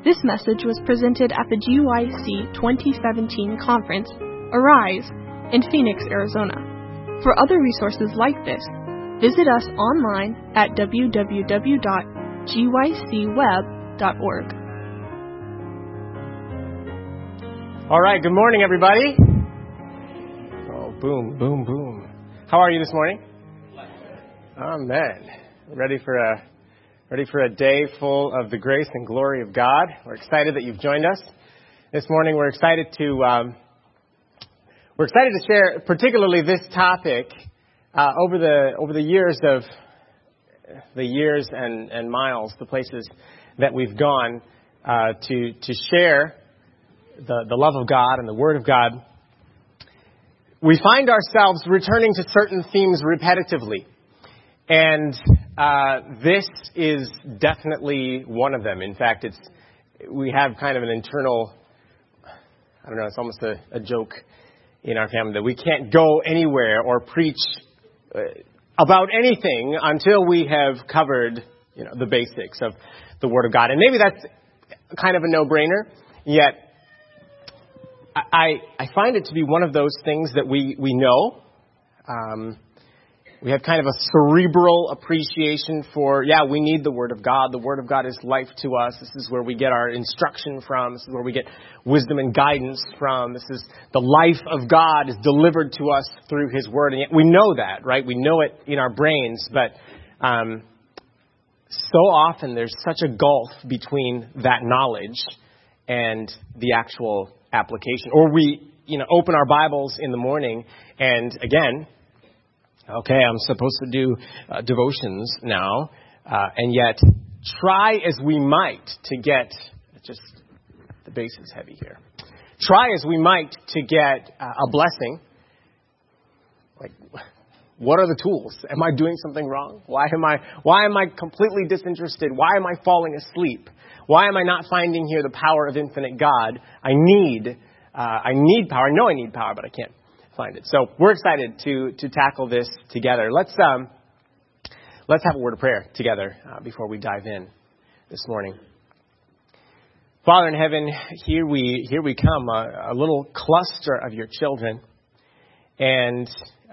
This message was presented at the GYC 2017 conference, Arise, in Phoenix, Arizona. For other resources like this, visit us online at www.gycweb.org. All right, good morning, everybody. Oh, boom, boom, boom. How are you this morning? Amen. Ready for a day full of the grace and glory of God. We're excited that you've joined us this morning. We're excited to share particularly this topic over the years and miles, the places that we've gone to share the love of God and the Word of God. We find ourselves returning to certain themes repetitively. And this is definitely one of them. In fact, we have kind of an internal, it's almost a joke in our family that we can't go anywhere or preach about anything until we have covered, the basics of the Word of God. And maybe that's kind of a no-brainer, yet I find it to be one of those things that we know. We have kind of a cerebral appreciation for, we need the Word of God. The Word of God is life to us. This is where we get our instruction from. This is where we get wisdom and guidance from. This is the life of God is delivered to us through His Word. And yet we know that, right? We know it in our brains. But so often there's such a gulf between that knowledge and the actual application. Or we, open our Bibles in the morning and again, okay, I'm supposed to do devotions now, and yet try as we might to get, the base is heavy here. Try as we might to get a blessing. Like, what are the tools? Am I doing something wrong? Why am I completely disinterested? Why am I falling asleep? Why am I not finding here the power of infinite God? I need power. I know I need power, but I can't find it. So we're excited to tackle this together. Let's have a word of prayer together before we dive in this morning. Father in heaven, here we come, a little cluster of your children, and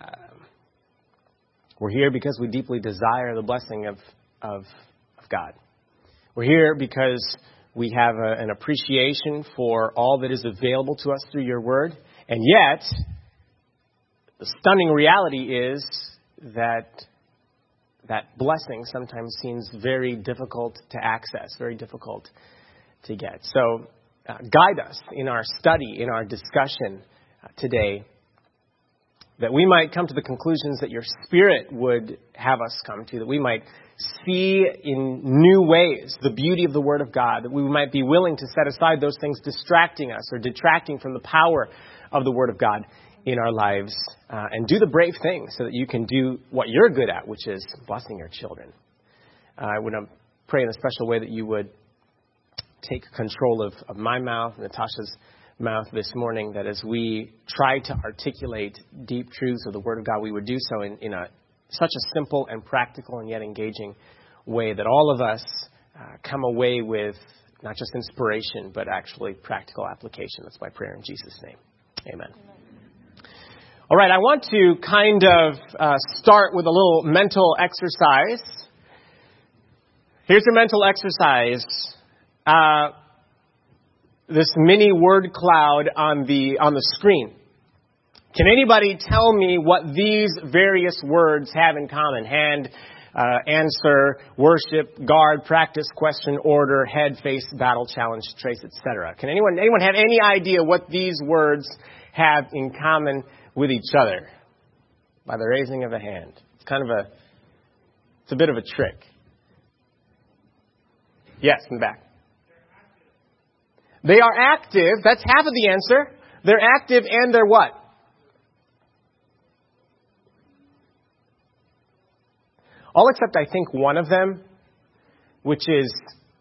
we're here because we deeply desire the blessing of God. We're here because we have an appreciation for all that is available to us through your word, and yet the stunning reality is that blessing sometimes seems very difficult to access, very difficult to get. So guide us in our study, in our discussion today, that we might come to the conclusions that your Spirit would have us come to, that we might see in new ways the beauty of the Word of God, that we might be willing to set aside those things distracting us or detracting from the power of the Word of God in our lives, and do the brave thing so that you can do what you're good at, which is blessing your children. I would pray in a special way that you would take control of my mouth and Natasha's mouth this morning, that as we try to articulate deep truths of the Word of God, we would do so in such a simple and practical and yet engaging way that all of us come away with not just inspiration, but actually practical application. That's my prayer in Jesus' name. Amen. All right, I want to kind of start with a little mental exercise. Here's a mental exercise. This mini word cloud on the screen. Can anybody tell me what these various words have in common? Hand, answer, worship, guard, practice, question, order, head, face, battle, challenge, trace, etc. Can anyone have any idea what these words have in common with each other? By the raising of a hand. It's a bit of a trick. Yes, in the back. They are active. That's half of the answer. They're active and they're what? All except I think one of them, which is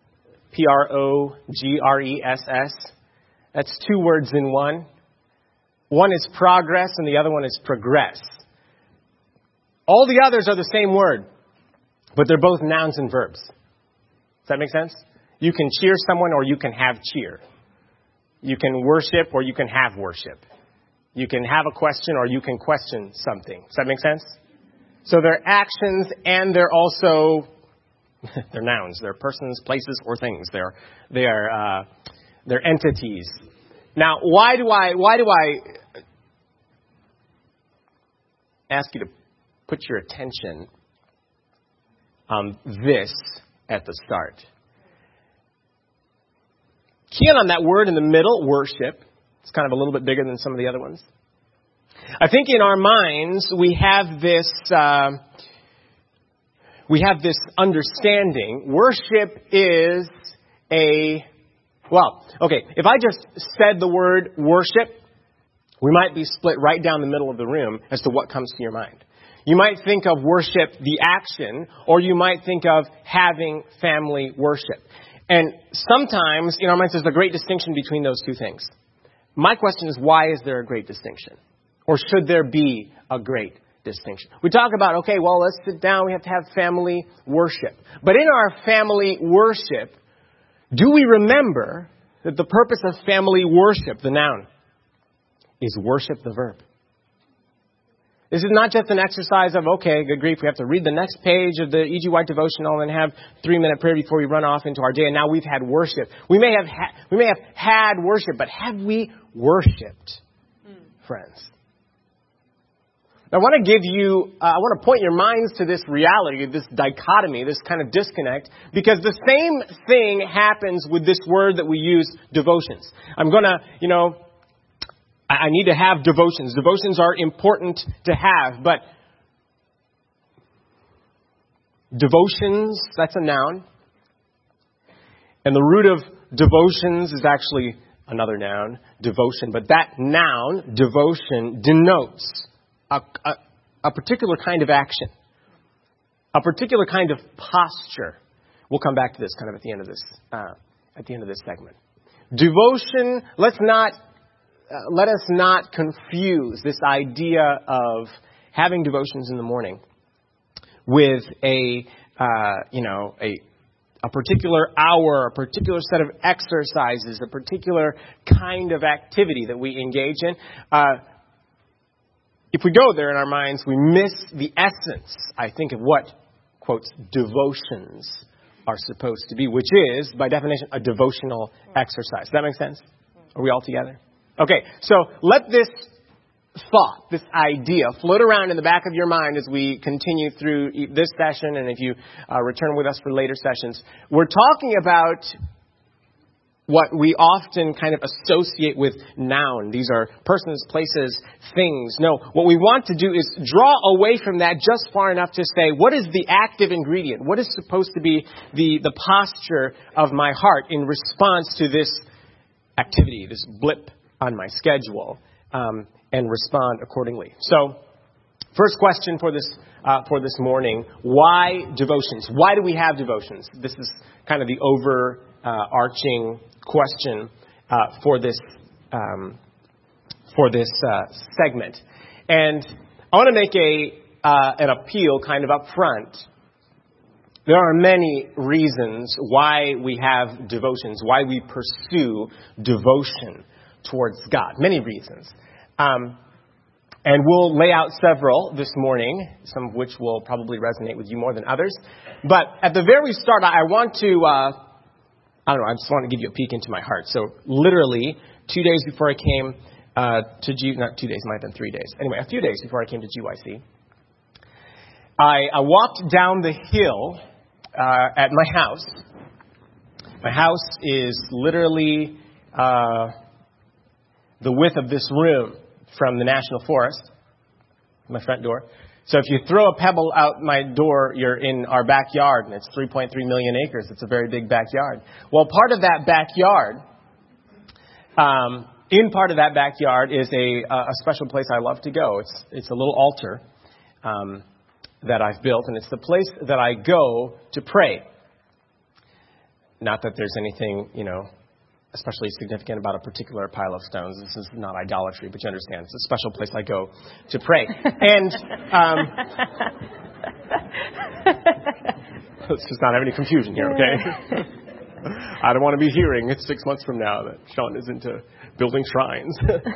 progress. That's two words in one. One is progress and the other one is progress. All the others are the same word, but they're both nouns and verbs. Does that make sense? You can cheer someone or you can have cheer. You can worship or you can have worship. You can have a question or you can question something. Does that make sense? So they're actions and they're also, they're nouns. They're persons, places, or things. They're entities. Now, why do I ask you to put your attention on this at the start? Key in on that word in the middle, worship. It's kind of a little bit bigger than some of the other ones. I think in our minds we have this understanding. Worship is if I just said the word worship, we might be split right down the middle of the room as to what comes to your mind. You might think of worship, the action, or you might think of having family worship. And sometimes in our minds there's a great distinction between those two things. My question is, why is there a great distinction? Or should there be a great distinction? We talk about, let's sit down, we have to have family worship. But in our family worship, do we remember that the purpose of family worship, the noun, is worship the verb? This is not just an exercise of, good grief, we have to read the next page of the E.G. White devotional and have 3-minute prayer before we run off into our day, and now we've had worship. We may have had worship, but have we worshipped, friends? I want to point your minds to this reality, this dichotomy, this kind of disconnect, because the same thing happens with this word that we use, devotions. I need to have devotions. Devotions are important to have, but devotions, that's a noun. And the root of devotions is actually another noun, devotion. But that noun, devotion, denotes a particular kind of action, a particular kind of posture. We'll come back to this kind of at the end of this segment. Devotion, let us not confuse this idea of having devotions in the morning with a particular hour, a particular set of exercises, a particular kind of activity that we engage in. If we go there in our minds, we miss the essence, I think, of what, quotes, devotions are supposed to be, which is, by definition, a devotional exercise. Does that make sense? Are we all together? Okay, so let this thought, this idea, float around in the back of your mind as we continue through this session, and if you return with us for later sessions. We're talking about what we often kind of associate with noun. These are persons, places, things. No, what we want to do is draw away from that just far enough to say, what is the active ingredient? What is supposed to be the posture of my heart in response to this activity, this blip on my schedule, and respond accordingly. So, first question for this morning: why devotions? Why do we have devotions? This is kind of the overarching question for this segment, and I want to make an appeal kind of up front. There are many reasons why we have devotions, why we pursue devotion towards God. Many reasons. And we'll lay out several this morning, some of which will probably resonate with you more than others. But at the very start, I want to, I just want to give you a peek into my heart. So literally, 2 days before I came not 2 days, it might have been 3 days. Anyway, a few days before I came to GYC, I walked down the hill at my house. My house is literally the width of this room from the National Forest, my front door. So if you throw a pebble out my door, you're in our backyard, and it's 3.3 million acres. It's a very big backyard. Well, part of that backyard, is a special place I love to go. It's a little altar that I've built, and it's the place that I go to pray. Not that there's anything, especially significant about a particular pile of stones. This is not idolatry, but you understand. It's a special place I go to pray. And let's just not have any confusion here, okay? I don't want to be hearing it 6 months from now that Sean is into building shrines.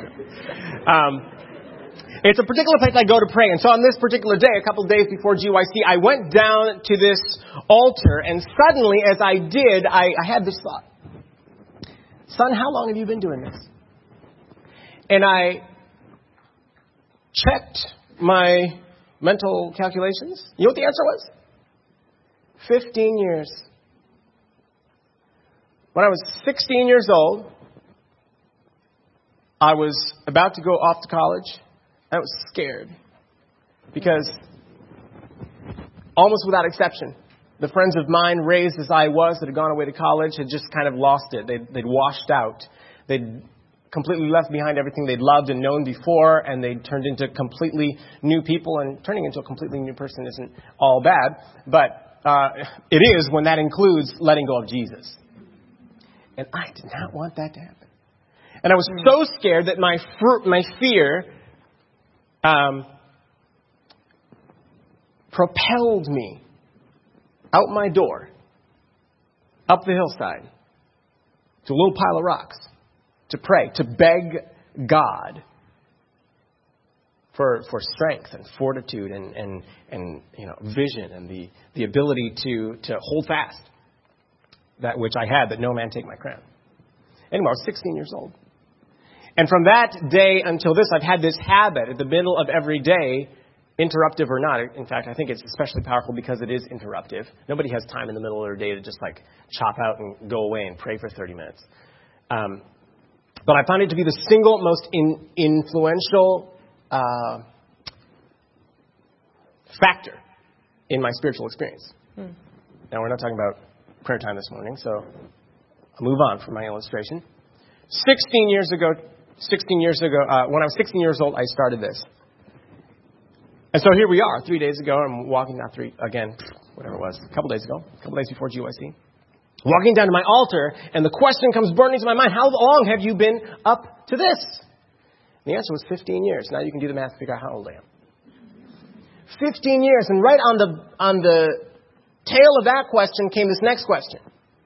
It's a particular place I go to pray. And so on this particular day, a couple of days before GYC, I went down to this altar. And suddenly, as I did, I had this thought. Son, how long have you been doing this? And I checked my mental calculations. You know what the answer was? 15 years. When I was 16 years old, I was about to go off to college. I was scared because almost without exception, the friends of mine, raised as I was, that had gone away to college, had just kind of lost it. They'd washed out. They'd completely left behind everything they'd loved and known before, and they'd turned into completely new people. And turning into a completely new person isn't all bad, but it is when that includes letting go of Jesus. And I did not want that to happen. And I was so scared that my fear propelled me out my door, up the hillside, to a little pile of rocks, to pray, to beg God for strength and fortitude and vision and the ability to hold fast that which I had, that no man take my crown. Anyway, I was 16 years old. And from that day until this, I've had this habit at the middle of every day, interruptive or not. In fact, I think it's especially powerful because it is interruptive. Nobody has time in the middle of their day to just like chop out and go away and pray for 30 minutes. But I found it to be the single most influential factor in my spiritual experience. Now, we're not talking about prayer time this morning, so I'll move on from my illustration. 16 years ago, when I was 16 years old, I started this. And so here we are, 3 days ago. I'm walking, not three, again, whatever it was, a couple days ago, a couple days before GYC. Walking down to my altar, and the question comes burning to my mind, how long have you been up to this? And the answer was 15 years. Now you can do the math to figure out how old I am. 15 years, and right on the tail of that question came this next question.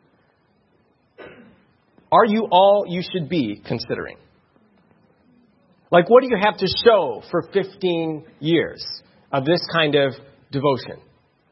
Are you all you should be considering? Like, what do you have to show for 15 years of this kind of devotion?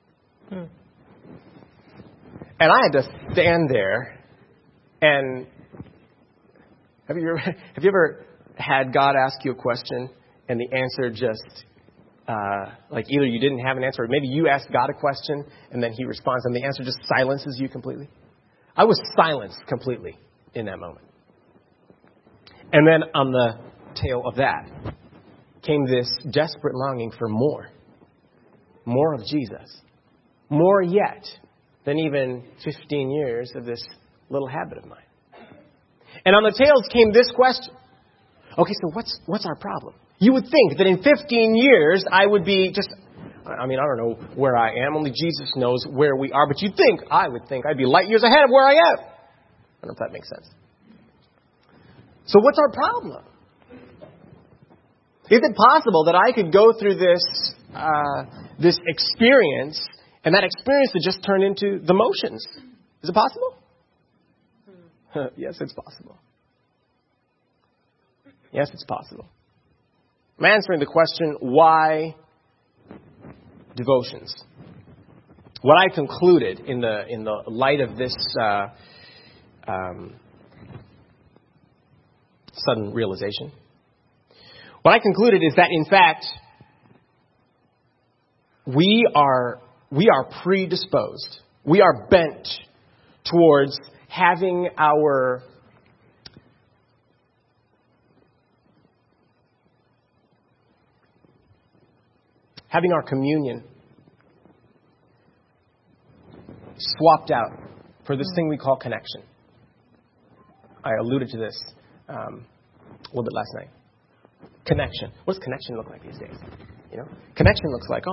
And I had to stand there and have you ever had God ask you a question and the answer just like either you didn't have an answer or maybe you asked God a question and then he responds and the answer just silences you completely? I was silenced completely in that moment. And then on the tail of that came this desperate longing for more of Jesus, more yet than even 15 years of this little habit of mine. And on the tails came this question. Okay, so what's our problem? You would think that in 15 years I would be just, I don't know where I am. Only Jesus knows where we are. But I would think I'd be light years ahead of where I am. I don't know if that makes sense. So what's our problem? Is it possible that I could go through this experience and that experience to just turn into the motions? Is it possible? Yes, it's possible. Yes, it's possible. I'm answering the question, why devotions? What I concluded in the light of this sudden realization, what I concluded is that, in fact, we are predisposed. We are bent towards having our communion swapped out for this thing we call connection. I alluded to this a little bit last night. Connection. What does connection look like these days? You know, connection looks like,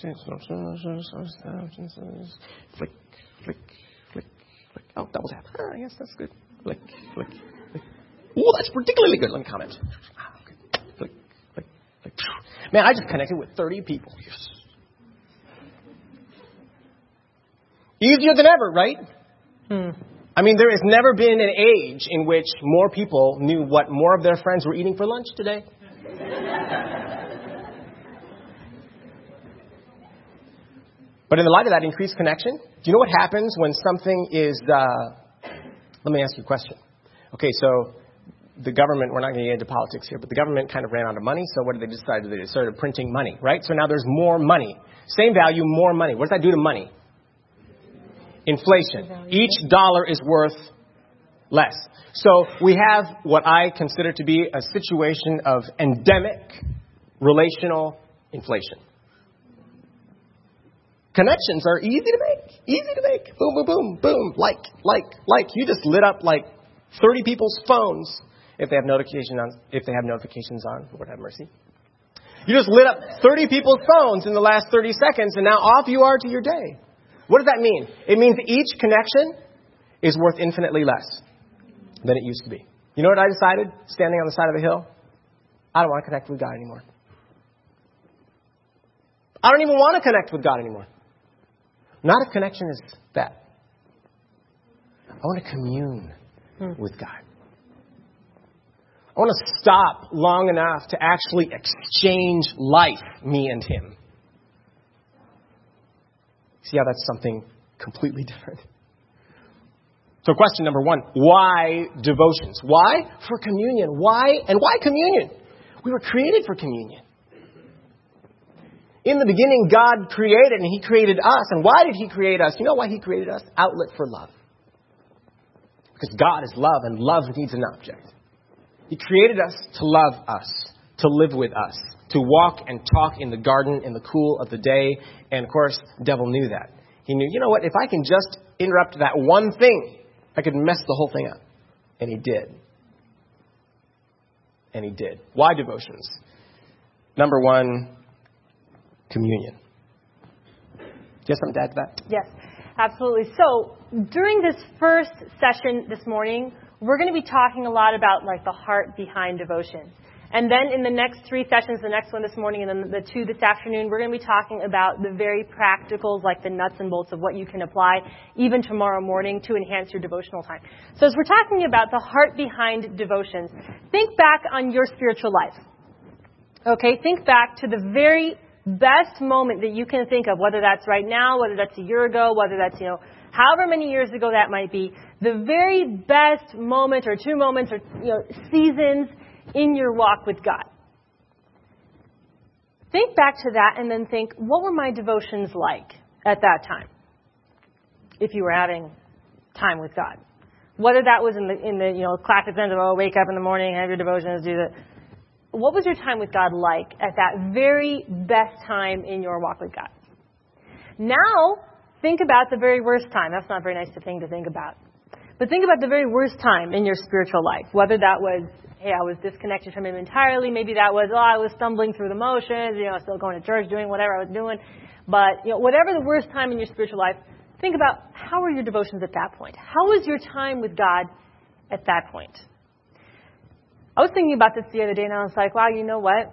flick, flick, flick, flick. Oh, double tap. Yes, that's good. Flick, flick, flick. Oh, that's particularly good. Let me comment. Okay. Flick, flick, flick. Man, I just connected with 30 people. Yes. Easier than ever, right? I mean, there has never been an age in which more people knew what more of their friends were eating for lunch today. But in the light of that increased connection, do you know what happens when something is... let me ask you a question. Okay, so the government, we're not going to get into politics here, but the government kind of ran out of money, so what did they decide to do? They started printing money, right? So now there's more money. Same value, more money. What does that do to money? Inflation. Each dollar is worth less. So we have what I consider to be a situation of endemic relational inflation. Connections are easy to make. Easy to make. Boom, boom, boom, boom. Like. You just lit up like 30 people's phones if they have notifications on. Lord have mercy. You just lit up 30 people's phones in the last 30 seconds, and now off you are to your day. What does that mean? It means each connection is worth infinitely less than it used to be. You know what I decided standing on the side of the hill? I don't want to connect with God anymore. I don't even want to connect with God anymore. Not if connection is that. I want to commune with God. I want to stop long enough to actually exchange life, me and Him. See how that's something completely different? So question number one, why devotions? Why? For communion. Why? And why communion? We were created for communion. In the beginning, God created, and He created us. And why did He create us? You know why He created us? Outlet for love. Because God is love, and love needs an object. He created us to love us, to live with us, to walk and talk in the garden in the cool of the day. And, of course, the devil knew that. He knew, you know what, if I can just interrupt that one thing, I could mess the whole thing up. And he did. And he did. Why devotions? Number one, communion. Do you have something to add to that? Yes, absolutely. So during this first session this morning, we're going to be talking a lot about like the heart behind devotion. And then in the next three sessions, the next one this morning and then the two this afternoon, we're going to be talking about the very practicals, like the nuts and bolts of what you can apply even tomorrow morning to enhance your devotional time. So as we're talking about the heart behind devotions, think back on your spiritual life. Okay, think back to the very best moment that you can think of, whether that's right now, whether that's a year ago, whether that's, however many years ago that might be, the very best moment or two moments or, seasons in your walk with God. Think back to that and then think, what were my devotions like at that time? If you were having time with God. Whether that was in the classic sense of, wake up in the morning, have your devotions, do that. What was your time with God like at that very best time in your walk with God? Now, think about the very worst time. That's not a very nice thing to think about. But think about the very worst time in your spiritual life. Whether that was, hey, I was disconnected from Him entirely. Maybe that was, I was stumbling through the motions, still going to church, doing whatever I was doing. But, whatever the worst time in your spiritual life, think about how were your devotions at that point? How was your time with God at that point? I was thinking about this the other day, and I was like, wow, you know what?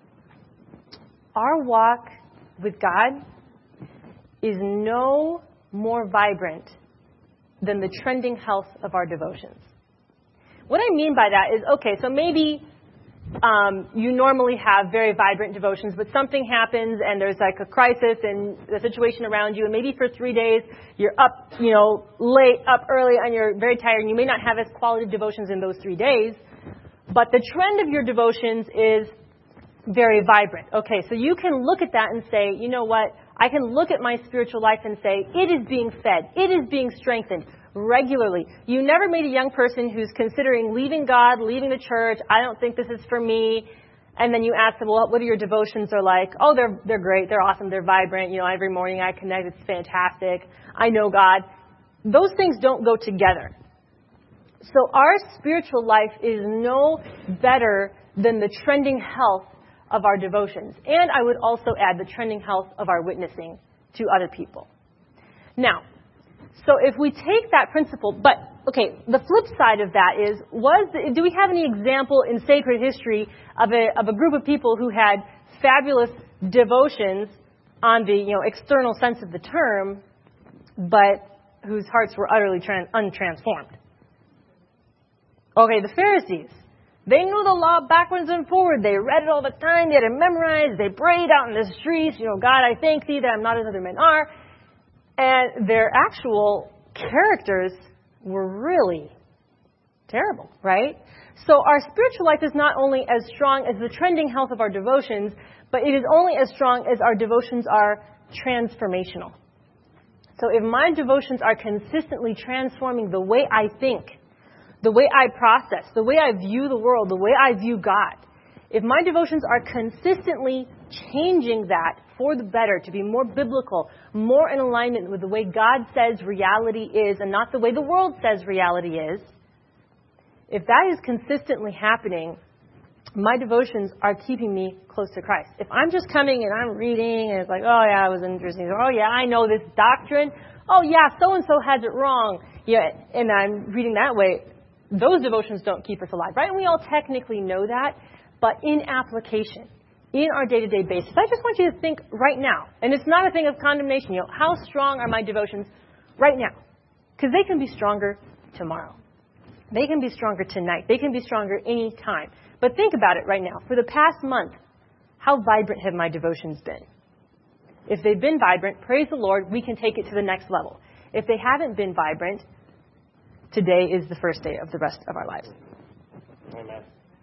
Our walk with God is no more vibrant than the trending health of our devotions. What I mean by that is, okay, so maybe you normally have very vibrant devotions, but something happens and there's like a crisis and the situation around you, and maybe for 3 days you're up, late, up early, and you're very tired, and you may not have as quality devotions in those 3 days, but the trend of your devotions is very vibrant. Okay, so you can look at that and say, you know what? I can look at my spiritual life and say, it is being fed. It is being strengthened regularly. You never meet a young person who's considering leaving God, leaving the church. I don't think this is for me. And then you ask them, well, what are your devotions are like? Oh, they're great. They're awesome. They're vibrant. Every morning I connect. It's fantastic. I know God. Those things don't go together. So our spiritual life is no better than the trending health of our devotions. And I would also add the trending health of our witnessing to other people. Now, so if we take that principle, but, okay, the flip side of that is, do we have any example in sacred history of a group of people who had fabulous devotions on the, external sense of the term, but whose hearts were utterly untransformed. Okay, the Pharisees. They knew the law backwards and forward. They read it all the time. They had it memorized. They prayed out in the streets. God, I thank thee that I'm not as other men are. And their actual characters were really terrible, right? So our spiritual life is not only as strong as the trending health of our devotions, but it is only as strong as our devotions are transformational. So if my devotions are consistently transforming the way I think, the way I process, the way I view the world, the way I view God, if my devotions are consistently changing that for the better, to be more biblical, more in alignment with the way God says reality is and not the way the world says reality is, if that is consistently happening, my devotions are keeping me close to Christ. If I'm just coming and I'm reading and it's like, oh yeah, it was interesting. Oh yeah, I know this doctrine. Oh yeah, so-and-so has it wrong. Yeah, and I'm reading that way. Those devotions don't keep us alive, right? And we all technically know that, but in application, in our day-to-day basis, I just want you to think right now, and it's not a thing of condemnation, how strong are my devotions right now? Because they can be stronger tomorrow. They can be stronger tonight. They can be stronger any time. But think about it right now. For the past month, how vibrant have my devotions been? If they've been vibrant, praise the Lord, we can take it to the next level. If they haven't been vibrant, today is the first day of the rest of our lives. Amen.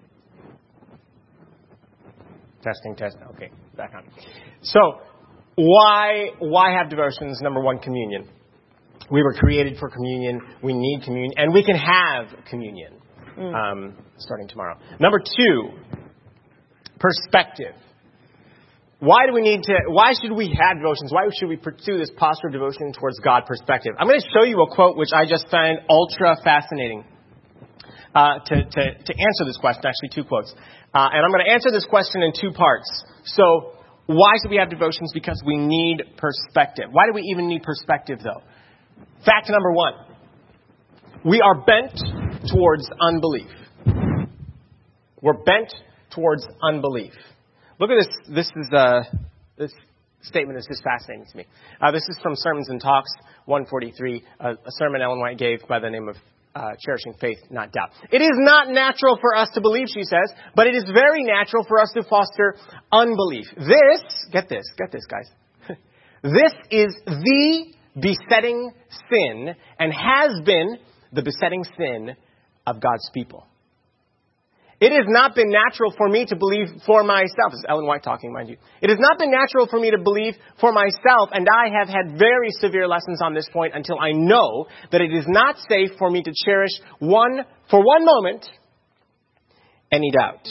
Testing. Okay, back on. So, why have devotions? Number one, communion. We were created for communion. We need communion, and we can have communion starting tomorrow. Number two, perspective. Why should we have devotions? Why should we pursue this posture of devotion towards God perspective? I'm going to show you a quote which I just find ultra fascinating to answer this question. Actually, two quotes. And I'm going to answer this question in two parts. So, why should we have devotions? Because we need perspective. Why do we even need perspective, though? Fact number one. We are bent towards unbelief. We're bent towards unbelief. Look at this. This statement is just fascinating to me. This is from Sermons and Talks 143, a sermon Ellen White gave by the name of Cherishing Faith, Not Doubt. It is not natural for us to believe, she says, but it is very natural for us to foster unbelief. Get this guys. This is the besetting sin and has been the besetting sin of God's people. It has not been natural for me to believe for myself. This is Ellen White talking, mind you. It has not been natural for me to believe for myself, and I have had very severe lessons on this point until I know that it is not safe for me to cherish for one moment any doubt.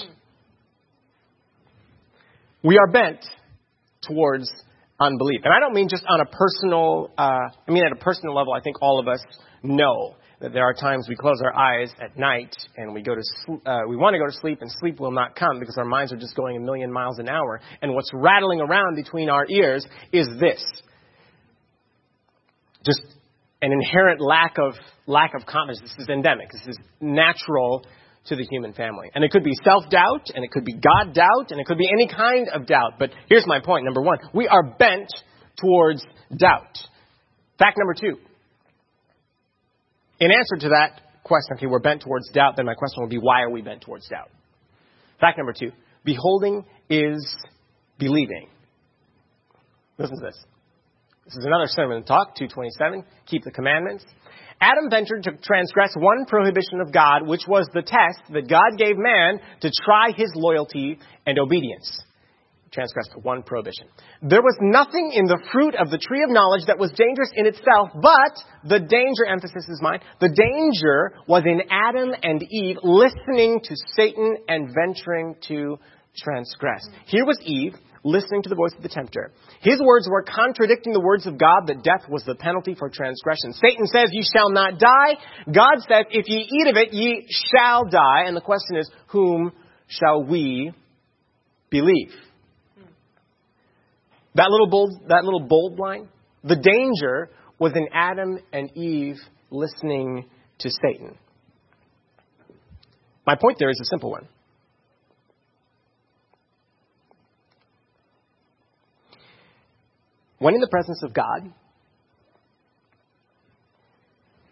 We are bent towards unbelief. And I don't mean just on a personal, at a personal level, I think all of us know that there are times we close our eyes at night and we want to go to sleep, and sleep will not come because our minds are just going a million miles an hour. And what's rattling around between our ears is this. Just an inherent lack of confidence. This is endemic. This is natural to the human family. And it could be self-doubt, and it could be God doubt, and it could be any kind of doubt. But here's my point. Number one, we are bent towards doubt. Fact number two. In answer to that question, okay, we're bent towards doubt, then my question will be, why are we bent towards doubt? Fact number two, beholding is believing. Listen to this. This is another sermon talk, 227, keep the commandments. Adam ventured to transgress one prohibition of God, which was the test that God gave man to try his loyalty and obedience. Transgressed one prohibition. There was nothing in the fruit of the tree of knowledge that was dangerous in itself, but the danger, emphasis is mine, the danger was in Adam and Eve listening to Satan and venturing to transgress. Here was Eve listening to the voice of the tempter. His words were contradicting the words of God that death was the penalty for transgression. Satan says, "Ye shall not die." God says, "If ye eat of it, ye shall die." And the question is, whom shall we believe? That little bold line, the danger was in Adam and Eve listening to Satan. My point there is a simple one. When in the presence of God,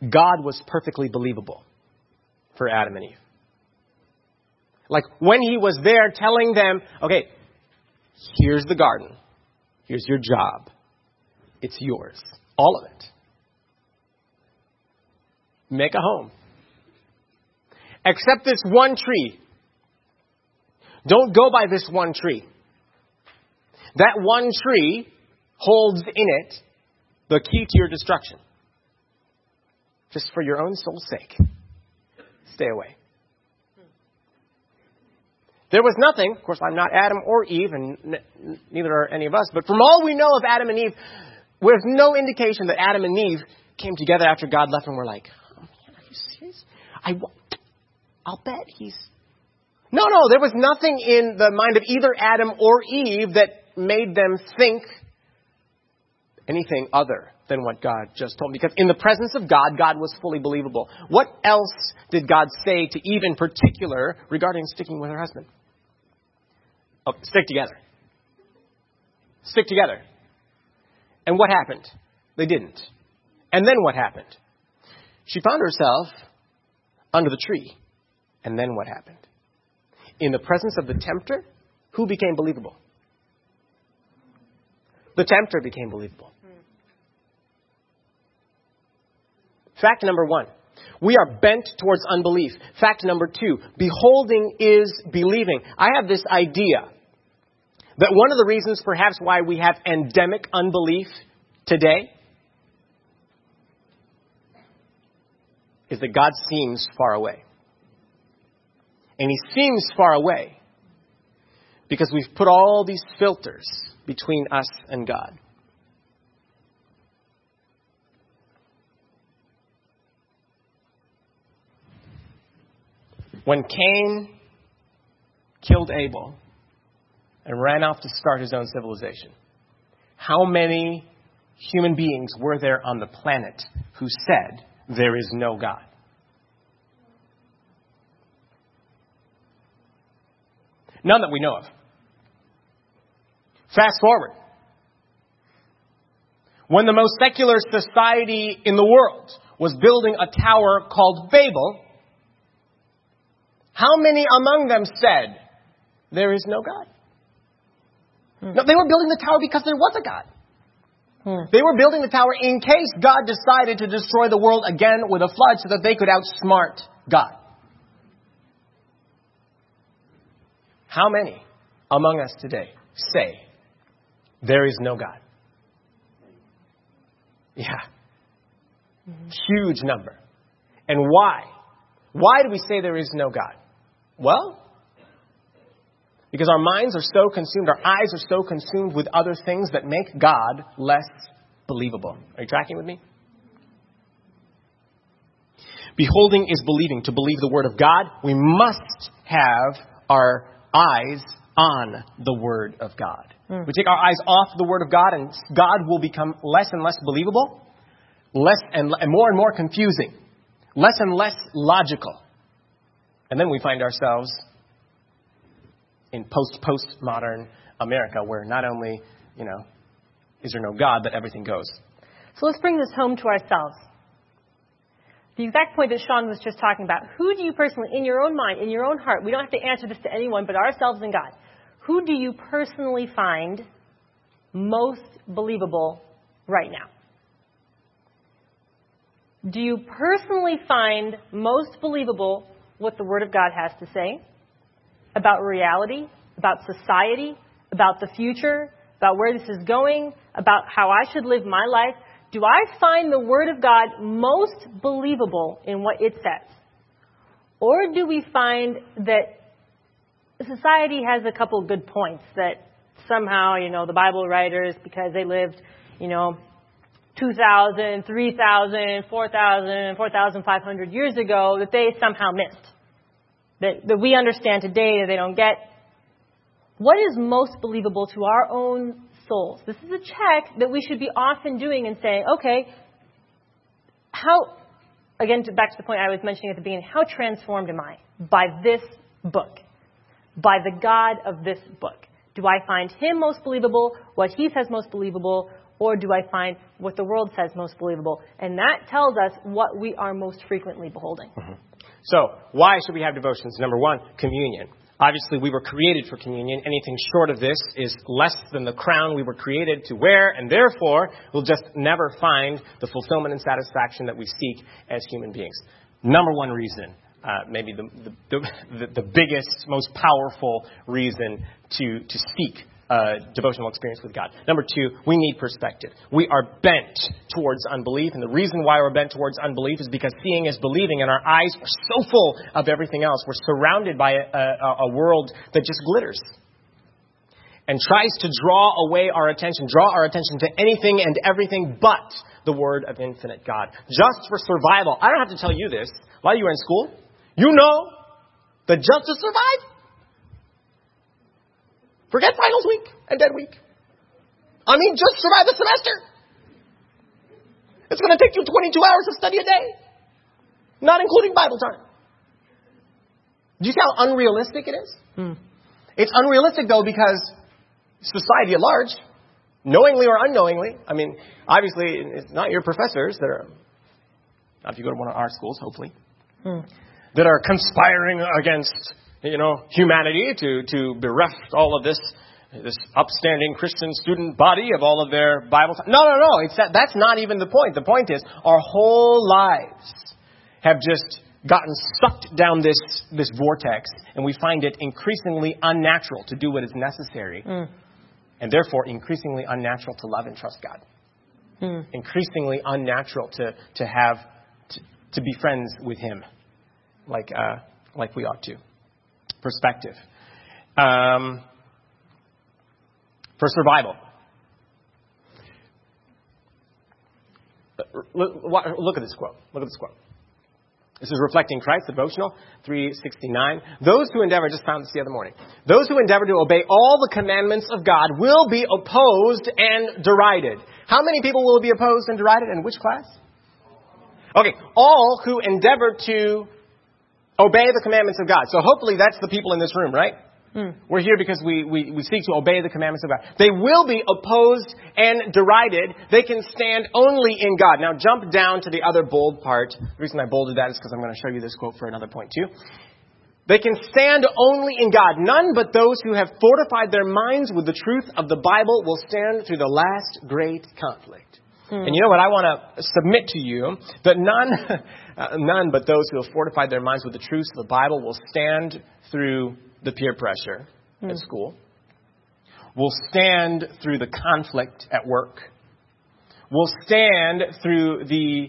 God was perfectly believable for Adam and Eve. Like when he was there telling them, okay, here's the garden. Here's your job. It's yours. All of it. Make a home. Except this one tree. Don't go by this one tree. That one tree holds in it the key to your destruction. Just for your own soul's sake. Stay away. There was nothing, of course I'm not Adam or Eve, and neither are any of us, but from all we know of Adam and Eve, there's no indication that Adam and Eve came together after God left and were like, oh man, are you serious? I'll bet he's... No, there was nothing in the mind of either Adam or Eve that made them think anything other than what God just told them. Because in the presence of God, God was fully believable. What else did God say to Eve in particular regarding sticking with her husband? Oh, stick together. Stick together. And what happened? They didn't. And then what happened? She found herself under the tree. And then what happened? In the presence of the tempter, who became believable? The tempter became believable. Fact number 1, we are bent towards unbelief. Fact number 2, beholding is believing. I have this idea that one of the reasons perhaps why we have endemic unbelief today is that God seems far away. And he seems far away because we've put all these filters between us and God. When Cain killed Abel and ran off to start his own civilization, how many human beings were there on the planet who said there is no God? None that we know of. Fast forward. When the most secular society in the world was building a tower called Babel, how many among them said, there is no God? No, they were building the tower because there was a God. They were building the tower in case God decided to destroy the world again with a flood so that they could outsmart God. How many among us today say, there is no God? Yeah. Huge number. And why? Why do we say there is no God? Well, because our minds are so consumed, our eyes are so consumed with other things that make God less believable. Are you tracking with me? Beholding is believing. To believe the Word of God, we must have our eyes on the Word of God. We take our eyes off the Word of God and God will become less and less believable, less and more confusing, less and less logical. And then we find ourselves in postmodern America where not only, is there no God, but everything goes. So let's bring this home to ourselves. The exact point that Sean was just talking about. Who do you personally, in your own mind, in your own heart, we don't have to answer this to anyone but ourselves and God. Who do you personally find most believable right now? Do you personally find most believable what the Word of God has to say about reality, about society, about the future, about where this is going, about how I should live my life? Do I find the Word of God most believable in what it says? Or do we find that society has a couple good points that somehow, the Bible writers, because they lived, 2,000, 3,000, 4,000, 4,500 years ago, that they somehow missed? That we understand today that they don't get? What is most believable to our own souls? This is a check that we should be often doing and saying, okay, back to the point I was mentioning at the beginning, how transformed am I by this book? By the God of this book? Do I find him most believable, what he says most believable, or do I find what the world says most believable? And that tells us what we are most frequently beholding. Mm-hmm. So, why should we have devotions? Number one, communion. Obviously, we were created for communion. Anything short of this is less than the crown we were created to wear, and therefore, we'll just never find the fulfillment and satisfaction that we seek as human beings. Number one reason, maybe the biggest, most powerful reason to seek a devotional experience with God. Number two, we need perspective. We are bent towards unbelief, and the reason why we're bent towards unbelief is because seeing is believing, and our eyes are so full of everything else. We're surrounded by a world that just glitters and tries to draw our attention to anything and everything but the Word of infinite God. Just for survival. I don't have to tell you this. A lot of you are in school. You know that just to survive, forget finals week and dead week. I mean, just survive the semester. It's going to take you 22 hours of study a day, not including Bible time. Do you see how unrealistic it is? It's unrealistic, though, because society at large, knowingly or unknowingly, I mean, obviously, it's not your professors that are, not if you go to one of our schools, hopefully, that are conspiring against humanity to bereft all of this upstanding Christian student body of all of their Bible. No. That's not even the point. The point is our whole lives have just gotten sucked down this vortex, and we find it increasingly unnatural to do what is necessary, and therefore increasingly unnatural to love and trust God. Increasingly unnatural to be friends with Him, like we ought to. Perspective. For survival. Look at this quote. This is Reflecting Christ, devotional, 369. Those who endeavor, just found this the other morning. Those who endeavor to obey all the commandments of God will be opposed and derided. How many people will be opposed and derided? In which class? Okay, all who endeavor to obey the commandments of God. So hopefully that's the people in this room, right? We're here because we seek to obey the commandments of God. They will be opposed and derided. They can stand only in God. Now jump down to the other bold part. The reason I bolded that is because I'm going to show you this quote for another point too. They can stand only in God. None but those who have fortified their minds with the truth of the Bible will stand through the last great conflict. And you know what? I want to submit to you that none but those who have fortified their minds with the truths of the Bible will stand through the peer pressure at school, will stand through the conflict at work, will stand through the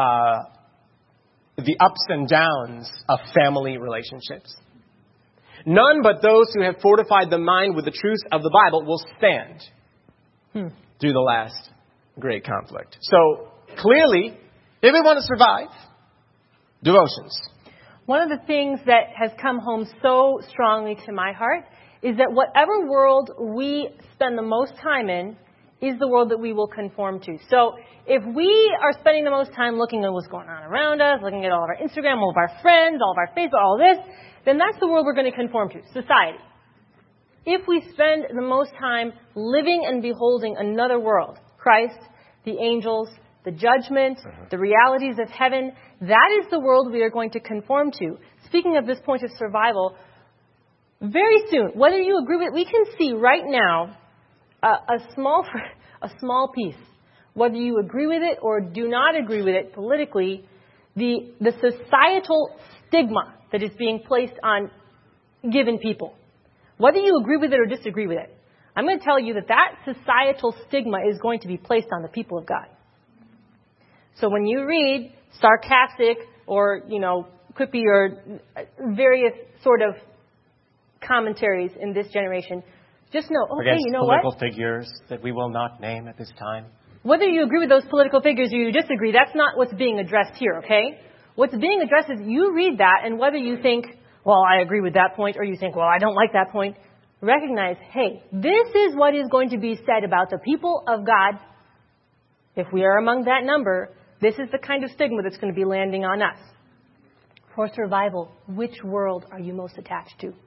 ups and downs of family relationships. None but those who have fortified the mind with the truths of the Bible will stand through the last great conflict. So, clearly, if we want to survive, devotions. One of the things that has come home so strongly to my heart is that whatever world we spend the most time in is the world that we will conform to. So, if we are spending the most time looking at what's going on around us, looking at all of our Instagram, all of our friends, all of our Facebook, all of this, then that's the world we're going to conform to, society. If we spend the most time living and beholding another world, Christ, the angels, the judgment, the realities of heaven, that is the world we are going to conform to. Speaking of this point of survival, very soon, whether you agree with it, we can see right now a small piece, whether you agree with it or do not agree with it politically, the societal stigma that is being placed on given people. Whether you agree with it or disagree with it, I'm going to tell you that societal stigma is going to be placed on the people of God. So when you read sarcastic or, quippy or various sort of commentaries in this generation, just know, okay, you know what? Political figures that we will not name at this time. Whether you agree with those political figures or you disagree, that's not what's being addressed here, okay? What's being addressed is you read that, and whether you think, well, I agree with that point, or you think, well, I don't like that point, recognize, hey, this is what is going to be said about the people of God. If we are among that number, this is the kind of stigma that's going to be landing on us. For survival, which world are you most attached to?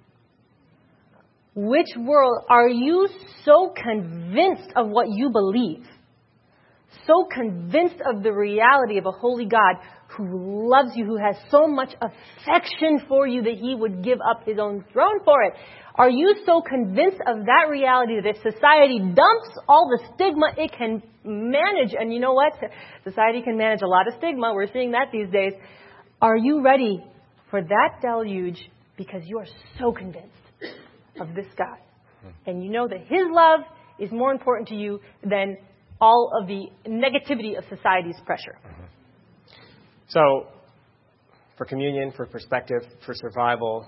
Which world are you so convinced of what you believe so convinced of the reality of a holy God who loves you, who has so much affection for you that he would give up his own throne for it? Are you so convinced of that reality that if society dumps all the stigma it can manage, and you know what? Society can manage a lot of stigma. We're seeing that these days. Are you ready for that deluge because you are so convinced of this God? And you know that his love is more important to you than all of the negativity of society's pressure. So, for communion, for perspective, for survival,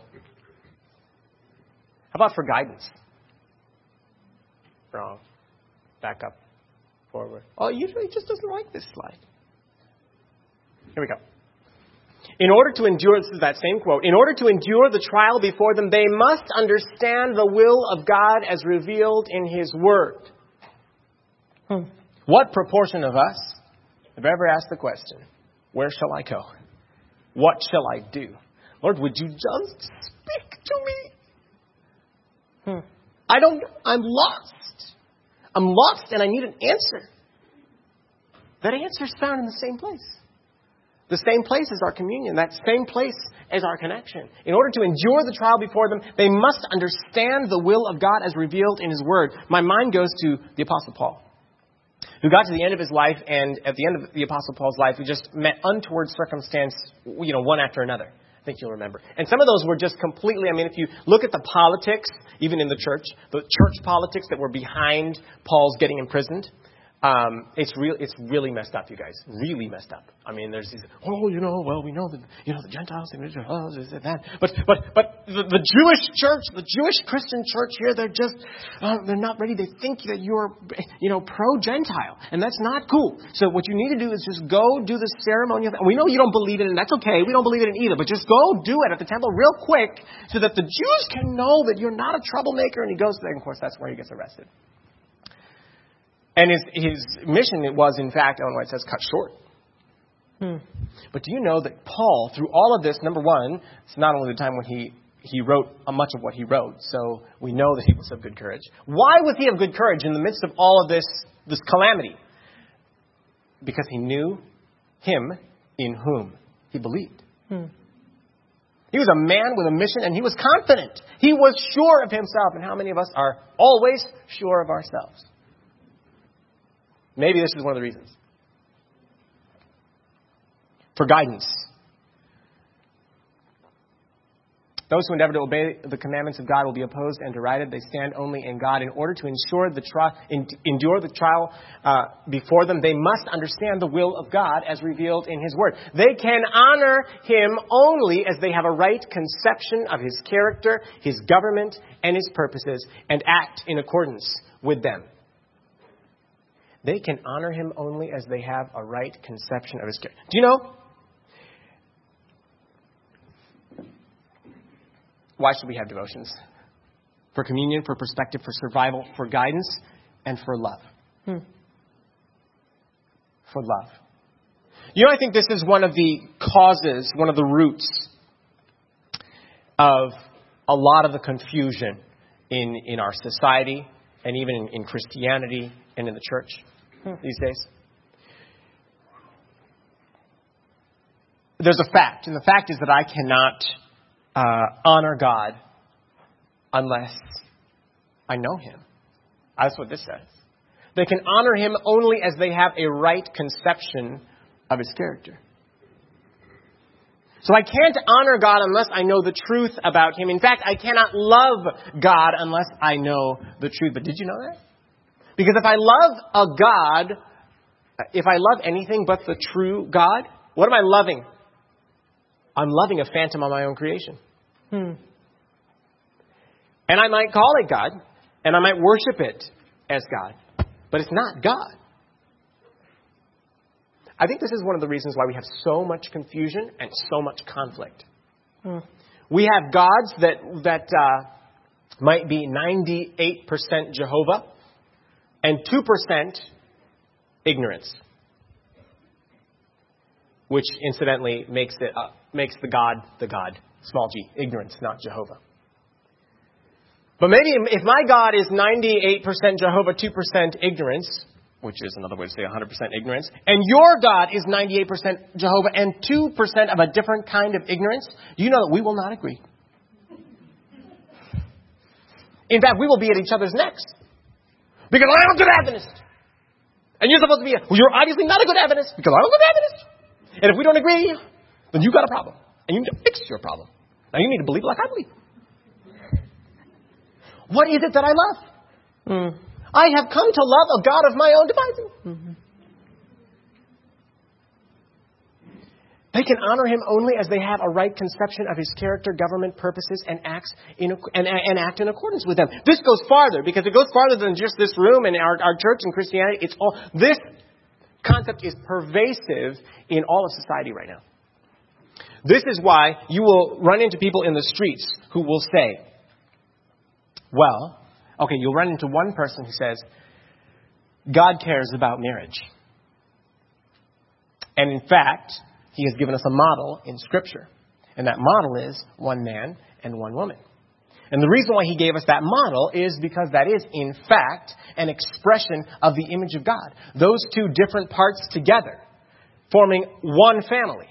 how about for guidance? Wrong. Back up. Forward. Oh, usually it just doesn't like this slide. Here we go. In order to endure, this is that same quote, in order to endure the trial before them, they must understand the will of God as revealed in his word. What proportion of us have ever asked the question, where shall I go? What shall I do? Lord, would you just speak to me? I'm lost. I'm lost and I need an answer. That answer is found in the same place. The same place as our communion. That same place as our connection. In order to endure the trial before them, they must understand the will of God as revealed in his word. My mind goes to the Apostle Paul, who got to the end of his life, and at the end of the Apostle Paul's life, he just met untoward circumstance, one after another. I think you'll remember. And some of those were just completely, if you look at the politics, even in the church politics that were behind Paul's getting imprisoned, it's really messed up, you guys. Really messed up. There's these, we know that, the Gentiles, that. But the Jewish church, the Jewish Christian church here, they're not ready. They think that you're, pro-Gentile. And that's not cool. So what you need to do is just go do the ceremony. We know you don't believe in it, and that's okay. We don't believe in it either. But just go do it at the temple real quick so that the Jews can know that you're not a troublemaker. And he goes there, and of course, that's where he gets arrested. And his mission, it was, in fact, it says cut short. But do you know that Paul, through all of this, number one, it's not only the time when he wrote much of what he wrote, so we know that he was of good courage. Why was he of good courage in the midst of all of this calamity? Because he knew him in whom he believed. He was a man with a mission, and he was confident. He was sure of himself. And how many of us are always sure of ourselves? Maybe this is one of the reasons. For guidance. Those who endeavor to obey the commandments of God will be opposed and derided. They stand only in God. In order to endure the trial before them, they must understand the will of God as revealed in his word. They can honor him only as they have a right conception of his character, his government, and his purposes, and act in accordance with them. They can honor him only as they have a right conception of his character. Do you know? Why should we have devotions? For communion, for perspective, for survival, for guidance, and for love. For love. I think this is one of the causes, one of the roots of a lot of the confusion in our society and even in Christianity and in the church these days. There's a fact, and the fact is that I cannot honor God unless I know him. That's what this says. They can honor him only as they have a right conception of his character. So I can't honor God unless I know the truth about him. In fact, I cannot love God unless I know the truth. But did you know that? Because if I love a God, if I love anything but the true God, what am I loving? I'm loving a phantom of my own creation. And I might call it God, and I might worship it as God, but it's not God. I think this is one of the reasons why we have so much confusion and so much conflict. We have gods that might be 98% Jehovah and 2% ignorance, which incidentally makes the God, small g, ignorance, not Jehovah. But maybe if my God is 98% Jehovah, 2% ignorance, which is another way to say 100% ignorance, and your God is 98% Jehovah and 2% of a different kind of ignorance, do you know that we will not agree? In fact, we will be at each other's necks. Because I'm a good Adventist. And you're supposed to be you're obviously not a good Adventist because I'm a good Adventist. And if we don't agree, then you've got a problem. And you need to fix your problem. Now you need to believe like I believe. What is it that I love? I have come to love a God of my own devising. Mm-hmm. They can honor him only as they have a right conception of his character, government, purposes, and act in accordance with them. This goes farther because it goes farther than just this room and our church and Christianity. This concept is pervasive in all of society right now. This is why you will run into people in the streets who will say, you'll run into one person who says, God cares about marriage. And in fact, he has given us a model in Scripture. And that model is one man and one woman. And the reason why he gave us that model is because that is, in fact, an expression of the image of God. Those two different parts together, forming one family.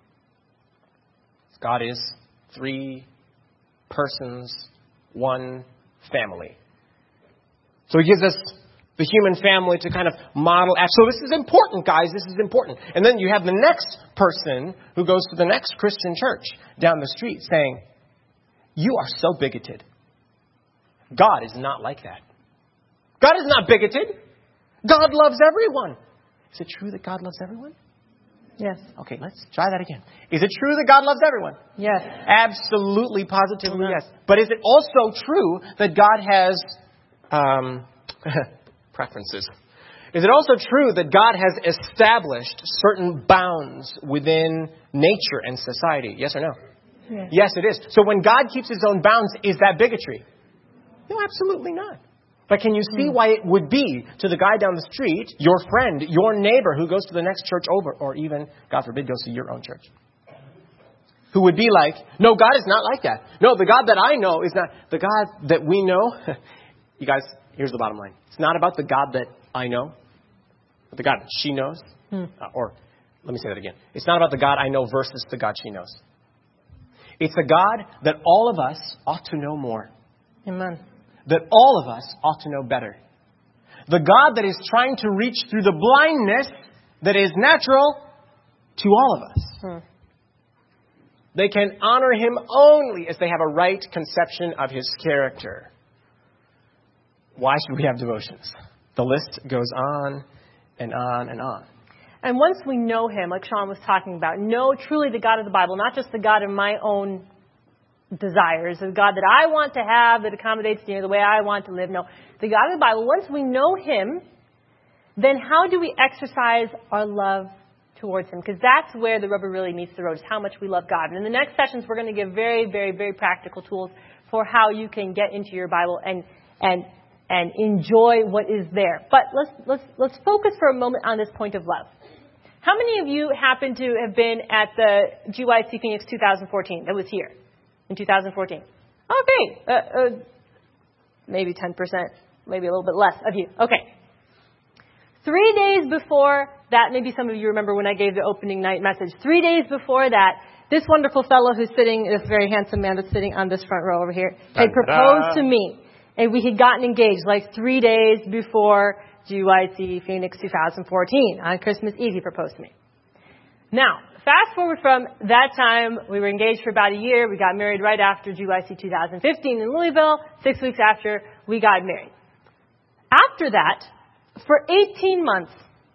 God is 3 persons, one family. So he gives us the human family to kind of model. So this is important, guys. This is important. And then you have the next person who goes to the next Christian church down the street saying, you are so bigoted. God is not like that. God is not bigoted. God loves everyone. Is it true that God loves everyone? Yes. Okay, let's try that again. Is it true that God loves everyone? Yes. Absolutely, positively, yes. But is it also true that God has preferences? Is it also true that God has established certain bounds within nature and society? Yes or no? Yes. Yes, it is. So when God keeps his own bounds, is that bigotry? No, absolutely not. But can you see why it would be to the guy down the street, your friend, your neighbor who goes to the next church over, or even, God forbid, goes to your own church? Who would be like, no, God is not like that. No, the God that I know is not the God that we know. You guys, here's the bottom line. It's not about the God that I know, but the God that she knows. Or let me say that again. It's not about the God I know versus the God she knows. It's a God that all of us ought to know more. Amen. That all of us ought to know better. The God that is trying to reach through the blindness that is natural to all of us. They can honor him only as they have a right conception of his character. Why should we have devotions? The list goes on and on and on. And once we know him, like Sean was talking about, know truly the God of the Bible, not just the God of my own desires, the God that I want to have that accommodates the way I want to live. No, the God of the Bible. Once we know him, then how do we exercise our love towards him? Because that's where the rubber really meets the road, is how much we love God. And in the next sessions, we're going to give very, very, very practical tools for how you can get into your Bible and enjoy what is there. But let's focus for a moment on this point of love. How many of you happen to have been at the GYC Phoenix 2014 that was here in 2014? Okay. Maybe 10%, maybe a little bit less of you. Okay. 3 days before that, maybe some of you remember when I gave the opening night message. 3 days before that, this wonderful fellow who's sitting, this very handsome man that's sitting on this front row over here, had proposed to me. And we had gotten engaged like 3 days before GYC Phoenix 2014. On Christmas Eve, he proposed to me. Now, fast forward from that time, we were engaged for about a year. We got married right after GYC 2015 in Louisville. 6 weeks after, we got married. After that, for 18 months,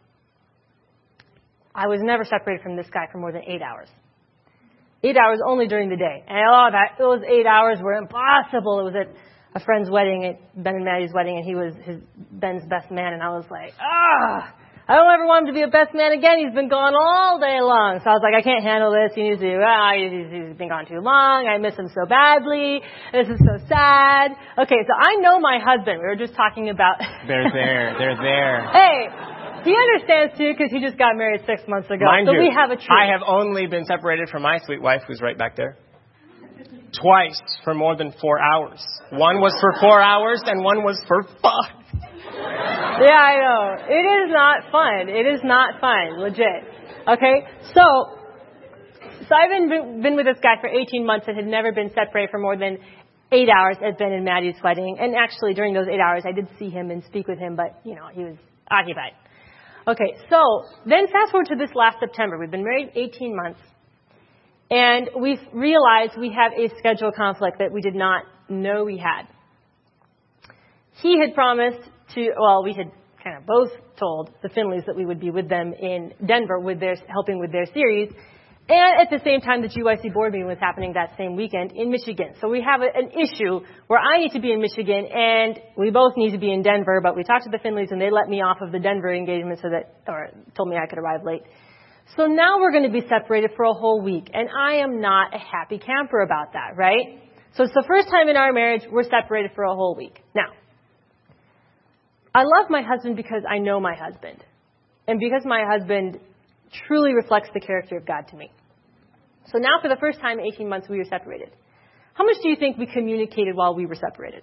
I was never separated from this guy for more than 8 hours. 8 hours only during the day. And those 8 hours were impossible. It was at a friend's wedding, at Ben and Maddie's wedding, and he was Ben's best man. And I was like, I don't ever want him to be a best man again. He's been gone all day long. So I was like, I can't handle this. He needs to, he's been gone too long. I miss him so badly. This is so sad. Okay, so I know my husband. We were just talking about. They're there. Hey, he understands too because he just got married 6 months ago. Mind you, we have a truth. I have only been separated from my sweet wife, who's right back there, twice for more than 4 hours. One was for 4 hours and one was for 5. Yeah, I know. It is not fun. It is not fun. Legit. Okay? So I've been with this guy for 18 months and had never been separated for more than 8 hours at Ben and Maddie's wedding. And actually, during those 8 hours, I did see him and speak with him, but, he was occupied. Okay, so then fast forward to this last September. We've been married 18 months. And we've realized we have a schedule conflict that we did not know we had. He had promised we had kind of both told the Finleys that we would be with them in Denver helping with their series. And at the same time, the GYC board meeting was happening that same weekend in Michigan. So we have an issue where I need to be in Michigan and we both need to be in Denver, but we talked to the Finleys and they let me off of the Denver engagement or told me I could arrive late. So now we're going to be separated for a whole week. And I am not a happy camper about that, right? So it's the first time in our marriage we're separated for a whole week. Now, I love my husband because I know my husband. And because my husband truly reflects the character of God to me. So now for the first time in 18 months we were separated. How much do you think we communicated while we were separated?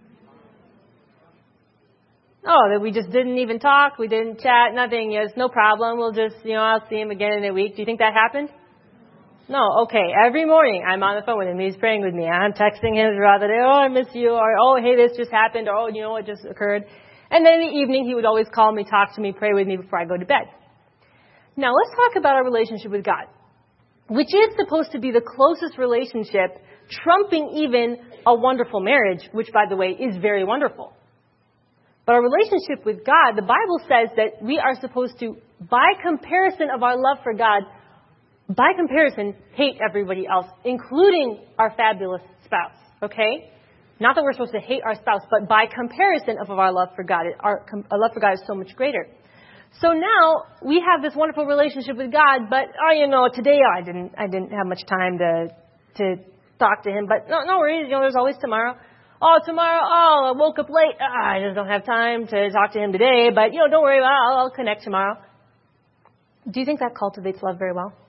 Oh, that we just didn't even talk, we didn't chat, nothing. Yes, no problem. We'll just, I'll see him again in a week. Do you think that happened? No, okay. Every morning I'm on the phone with him. He's praying with me. I'm texting him throughout the day. Oh, I miss you. Or, oh, hey, this just happened. Or, oh, what just occurred. And then in the evening he would always call me, talk to me, pray with me before I go to bed. Now let's talk about our relationship with God, which is supposed to be the closest relationship, trumping even a wonderful marriage, which, by the way, is very wonderful. But our relationship with God, the Bible says that we are supposed to, by comparison of our love for God, by comparison, hate everybody else, including our fabulous spouse, okay? Not that we're supposed to hate our spouse, but by comparison of our love for God, our love for God is so much greater. So now we have this wonderful relationship with God, but today I didn't have much time to talk to him. But no worries, there's always tomorrow. Oh, tomorrow, I woke up late. I just don't have time to talk to him today. But don't worry, I'll connect tomorrow. Do you think that cultivates love very well?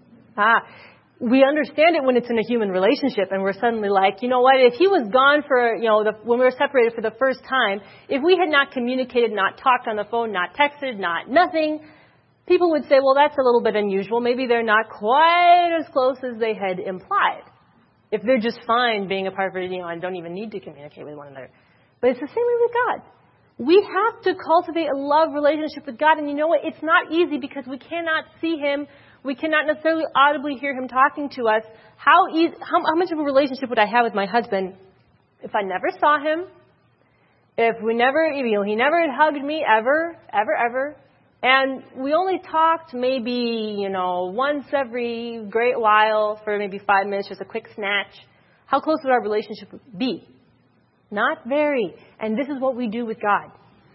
We understand it when it's in a human relationship and we're suddenly like, you know what, if he was gone for, when we were separated for the first time, if we had not communicated, not talked on the phone, not texted, not nothing, people would say, well, that's a little bit unusual. Maybe they're not quite as close as they had implied. If they're just fine being apart and don't even need to communicate with one another. But it's the same way with God. We have to cultivate a love relationship with God. And you know what? It's not easy because we cannot see him. We cannot necessarily audibly hear him talking to us. How much of a relationship would I have with my husband if I never saw him? If we never, he never had hugged me ever. And we only talked maybe, once every great while for maybe 5 minutes, just a quick snatch. How close would our relationship be? Not very. And this is what we do with God.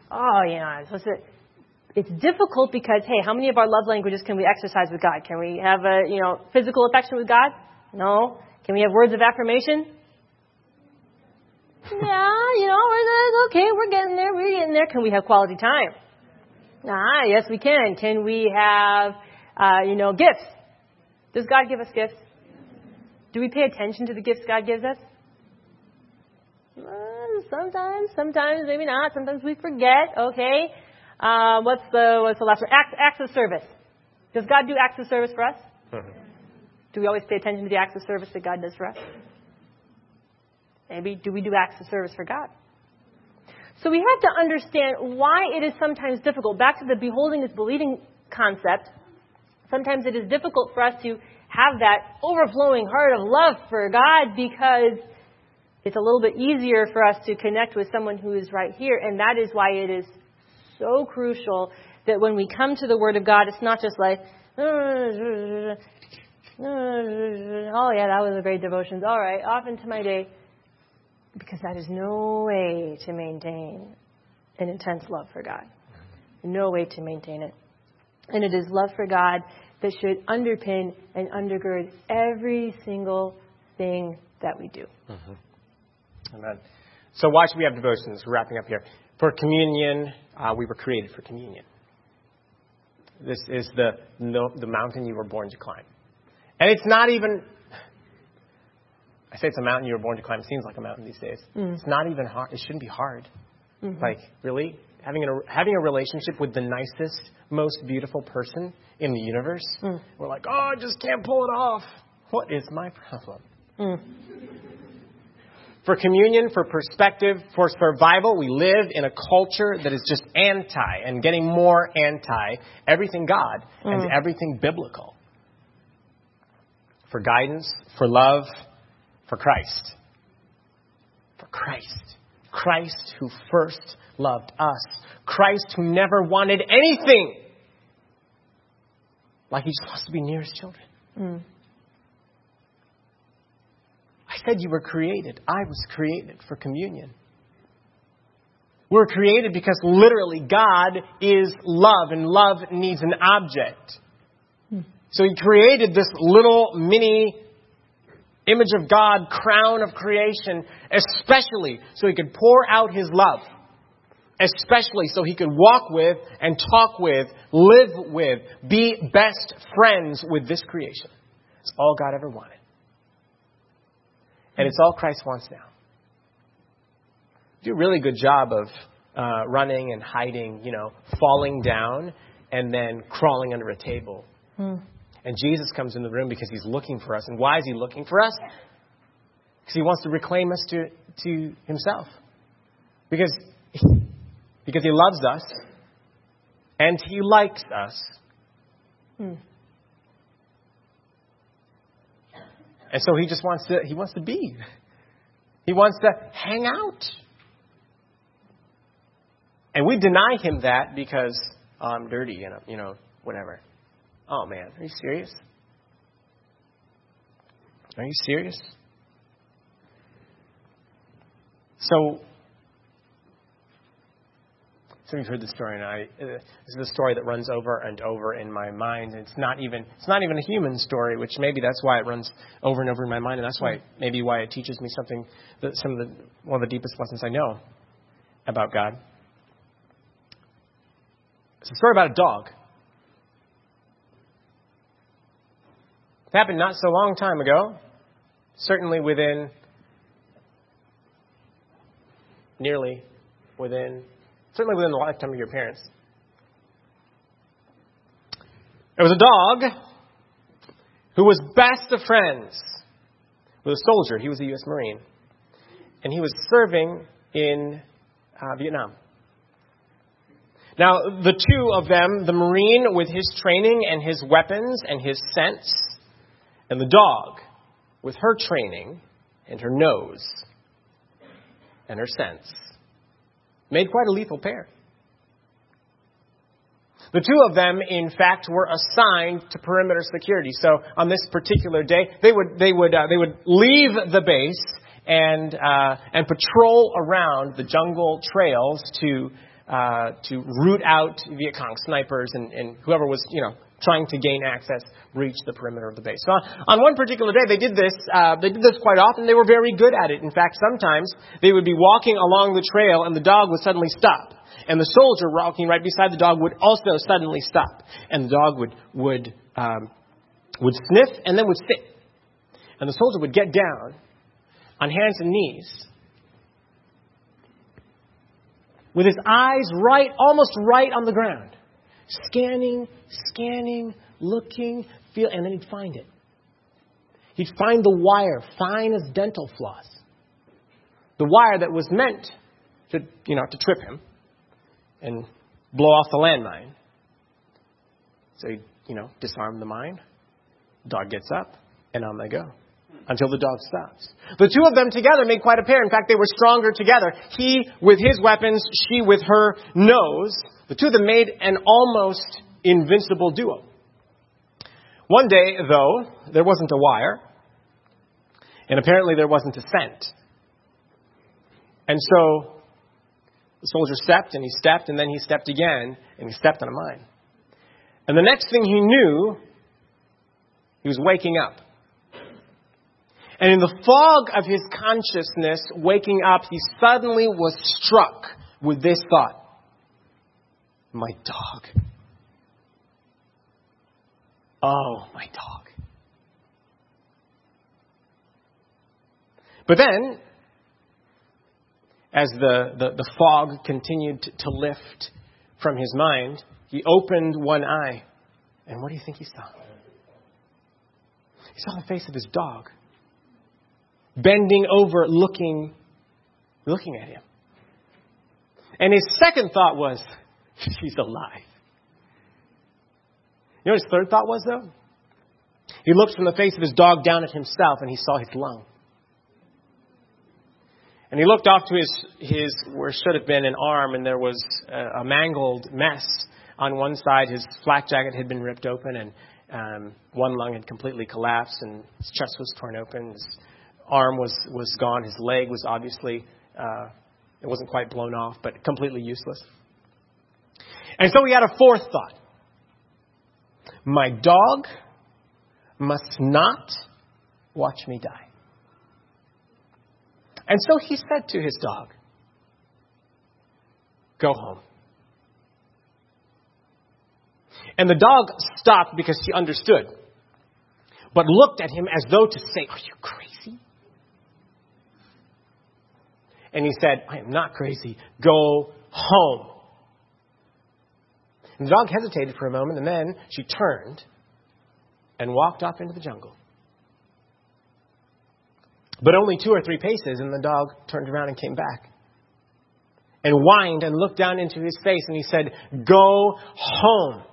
It's difficult because, hey, how many of our love languages can we exercise with God? Can we have a, physical affection with God? No. Can we have words of affirmation? Yeah, we're getting there. Can we have quality time? Yes, we can. Can we have, gifts? Does God give us gifts? Do we pay attention to the gifts God gives us? Sometimes, maybe not. Sometimes we forget. Okay. What's the last one? Acts of service. Does God do acts of service for us? Do we always pay attention to the acts of service that God does for us? Maybe. Do we do acts of service for God? So we have to understand why it is sometimes difficult. Back to the beholding is believing concept. Sometimes it is difficult for us to have that overflowing heart of love for God because it's a little bit easier for us to connect with someone who is right here. And that is why it is so crucial that when we come to the Word of God, it's not just like, oh yeah, that was a great devotions. All right, off into my day. Because that is no way to maintain an intense love for God. No way to maintain it. And it is love for God that should underpin and undergird every single thing that we do. Mm-hmm. Amen. So why should we have devotions? We're wrapping up here. For communion, we were created for communion. This is the mountain you were born to climb. And it's not even... I say it's a mountain you were born to climb. It seems like a mountain these days. It's not even hard. It shouldn't be hard. Mm-hmm. Like, really? having a relationship with the nicest, most beautiful person in the universe. We're like, oh, I just can't pull it off. What is my problem? For communion, for perspective, for survival, we live in a culture that is just anti and getting more anti everything God and everything biblical. For guidance, for love, for Christ. For Christ. Christ who first loved us. Christ who never wanted anything. Like he just wants to be near his children. I said you were created. I was created for communion. We're created because literally God is love, and love needs an object. So he created this little mini image of God, crown of creation, especially so he could pour out his love. Especially so he could walk with and talk with, live with, be best friends with this creation. It's all God ever wanted. And it's all Christ wants now. Do a really good job of running and hiding, falling down and then crawling under a table. And Jesus comes in the room because he's looking for us. And why is he looking for us? Because he wants to reclaim us to himself. Because he loves us and he likes us. And so he just wants to be. He wants to hang out. And we deny him that because I'm dirty and, whatever. Oh, man. Are you serious? Are you serious? So you've heard the story, and this is the story that runs over and over in my mind. It's not even a human story, which maybe that's why it runs over and over in my mind, and that's why it teaches me something one of the deepest lessons I know about God. It's a story about a dog. It happened not so long time ago, certainly within the lifetime of your parents. There was a dog who was best of friends with a soldier. He was a U.S. Marine. And he was serving in Vietnam. Now, the two of them, the Marine with his training and his weapons and his sense, and the dog with her training and her nose and her sense, made quite a lethal pair. The two of them, in fact, were assigned to perimeter security. So on this particular day, they would leave the base and patrol around the jungle trails to root out Viet Cong snipers and whoever was trying to gain access, reach the perimeter of the base. So on one particular day, they did this quite often. They were very good at it. In fact, sometimes they would be walking along the trail and the dog would suddenly stop. And the soldier walking right beside the dog would also suddenly stop. And the dog would sniff and then would sit. And the soldier would get down on hands and knees with his eyes almost right on the ground. Scanning, looking, and then he'd find it. He'd find the wire, fine as dental floss. The wire that was meant to trip him and blow off the landmine. So he'd, disarm the mine. Dog gets up, and on they go. Until the dog stops. The two of them together made quite a pair. In fact, they were stronger together. He with his weapons, she with her nose. The two of them made an almost invincible duo. One day, though, there wasn't a wire. And apparently there wasn't a scent. And so the soldier stepped, and then he stepped again, and he stepped on a mine. And the next thing he knew, he was waking up. And in the fog of his consciousness, waking up, he suddenly was struck with this thought. My dog. Oh, my dog. But then, as the fog continued to lift from his mind, he opened one eye. And what do you think he saw? He saw the face of his dog, bending over, looking at him. And his second thought was, she's alive. You know what his third thought was, though? He looked from the face of his dog down at himself, and he saw his lung. And he looked off to his where should have been an arm, and there was a mangled mess. On one side, his flak jacket had been ripped open, and one lung had completely collapsed, and his chest was torn open. His arm was gone. His leg was obviously, it wasn't quite blown off, but completely useless. And so he had a fourth thought. My dog must not watch me die. And so he said to his dog, go home. And the dog stopped because she understood, but looked at him as though to say, are you crazy? And he said, I am not crazy. Go home. And the dog hesitated for a moment, and then she turned and walked off into the jungle. But only 2 or 3 paces, and the dog turned around and came back. And whined and looked down into his face, and he said, go home.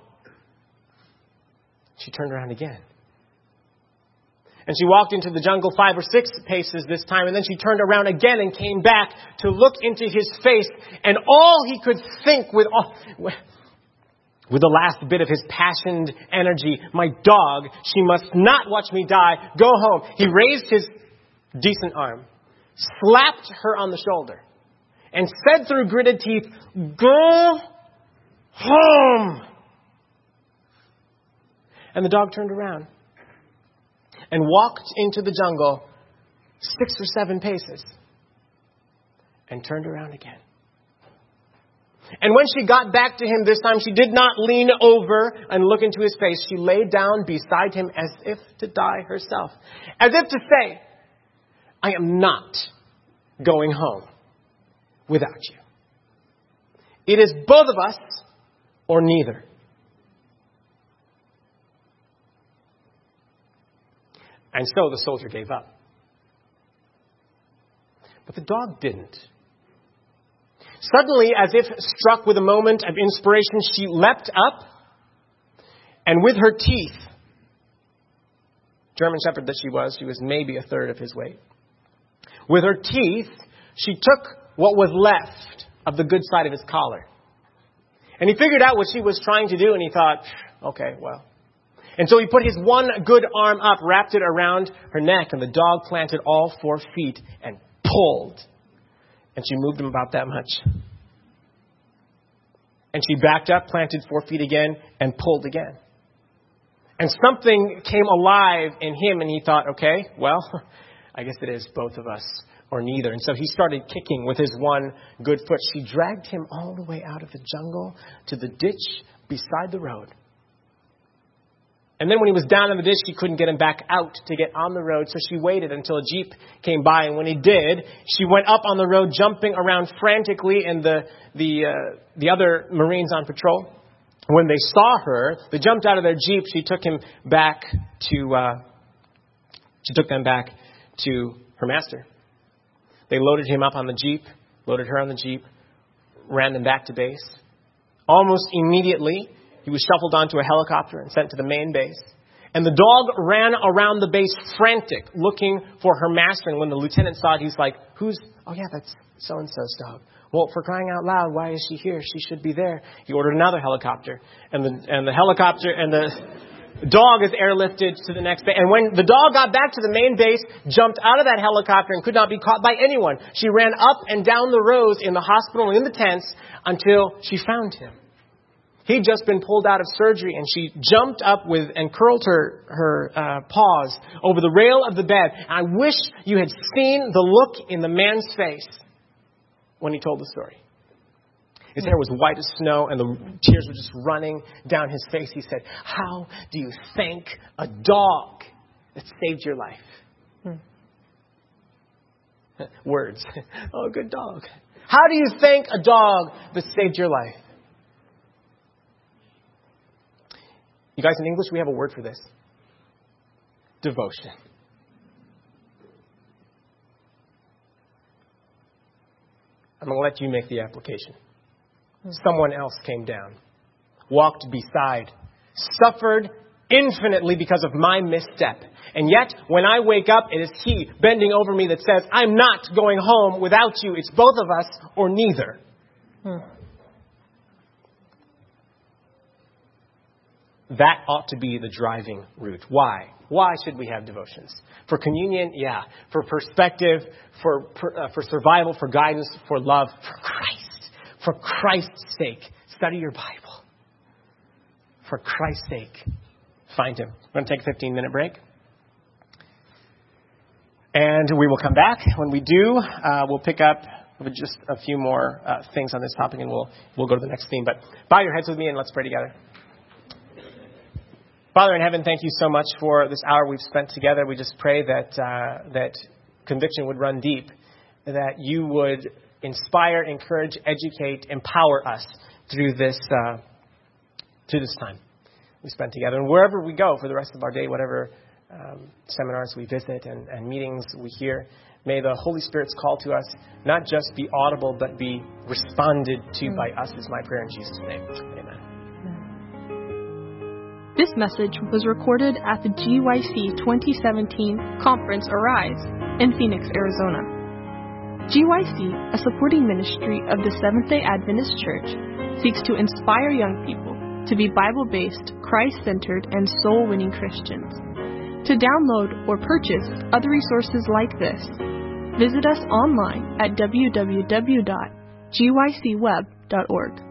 She turned around again. And she walked into the jungle 5 or 6 paces this time, and then she turned around again and came back to look into his face. And all he could think with the last bit of his passionate energy, my dog, she must not watch me die. Go home. He raised his decent arm, slapped her on the shoulder, and said through gritted teeth, go home. And the dog turned around and walked into the jungle 6 or 7 paces and turned around again. And when she got back to him this time, she did not lean over and look into his face. She lay down beside him as if to die herself, as if to say, I am not going home without you. It is both of us or neither. And so the soldier gave up. But the dog didn't. Suddenly, as if struck with a moment of inspiration, she leapt up, and with her teeth, German shepherd that she was maybe a third of his weight. With her teeth, she took what was left of the good side of his collar. And he figured out what she was trying to do, and he thought, okay, well. And so he put his one good arm up, wrapped it around her neck, and the dog planted all 4 feet and pulled. And she moved him about that much. And she backed up, planted 4 feet again, and pulled again. And something came alive in him, and he thought, okay, well, I guess it is both of us or neither. And so he started kicking with his one good foot. She dragged him all the way out of the jungle to the ditch beside the road. And then when he was down in the ditch, she couldn't get him back out to get on the road. So she waited until a Jeep came by. And when he did, she went up on the road, jumping around frantically, and the other Marines on patrol, when they saw her, they jumped out of their Jeep. She took them back to her master. They loaded him up on the Jeep, loaded her on the Jeep, ran them back to base. Almost immediately, he was shuffled onto a helicopter and sent to the main base. And the dog ran around the base frantic, looking for her master. And when the lieutenant saw it, he's like, oh yeah, that's so-and-so's dog. Well, for crying out loud, why is she here? She should be there. He ordered another helicopter. And the helicopter and the dog is airlifted to the next base. And when the dog got back to the main base, jumped out of that helicopter and could not be caught by anyone. She ran up and down the rows in the hospital and in the tents until she found him. He'd just been pulled out of surgery, and she jumped up and curled her paws over the rail of the bed. I wish you had seen the look in the man's face when he told the story. His hair was white as snow, and the tears were just running down his face. He said, how do you thank a dog that saved your life? Words. Oh, good dog. How do you thank a dog that saved your life? You guys, in English, we have a word for this. Devotion. I'm going to let you make the application. Someone else came down, walked beside, suffered infinitely because of my misstep. And yet, when I wake up, it is he bending over me that says, I'm not going home without you. It's both of us or neither. That ought to be the driving route. Why? Why should we have devotions? For communion, yeah. For perspective, for survival, for guidance, for love, for Christ. For Christ's sake, study your Bible. For Christ's sake, find him. We're going to take a 15-minute break. And we will come back. When we do, we'll pick up with just a few more things on this topic, and we'll go to the next theme. But bow your heads with me and let's pray together. Father in heaven, thank you so much for this hour we've spent together. We just pray that conviction would run deep, that you would inspire, encourage, educate, empower us through this time we spent together. And wherever we go for the rest of our day, whatever seminars we visit and meetings we hear, may the Holy Spirit's call to us not just be audible, but be responded to by us, is my prayer in Jesus' name. Amen. This message was recorded at the GYC 2017 Conference Arise in Phoenix, Arizona. GYC, a supporting ministry of the Seventh-day Adventist Church, seeks to inspire young people to be Bible-based, Christ-centered, and soul-winning Christians. To download or purchase other resources like this, visit us online at www.gycweb.org.